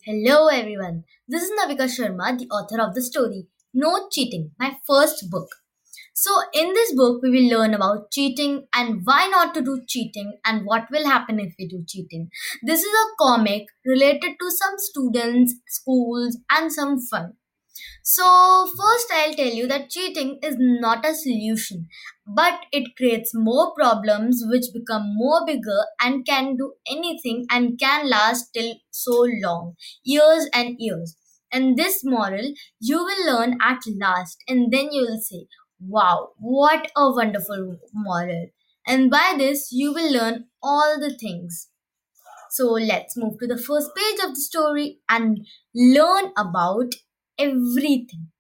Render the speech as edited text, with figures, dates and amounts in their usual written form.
Hello everyone. This is Navika Sharma, the author of the story No Cheating, my first book. So, in this book, we will learn about cheating and why not to do cheating and what will happen if we do cheating. This is a comic related to some students, schools, and some fun. So, first, I'll tell you that cheating is not a solution, but it creates more problems which become more bigger and can do anything and can last till so long years and years. And this moral you will learn at last, and then you will say, wow, what a wonderful moral! And by this, you will learn all the things. So let's move to the first page of the story and learn about everything.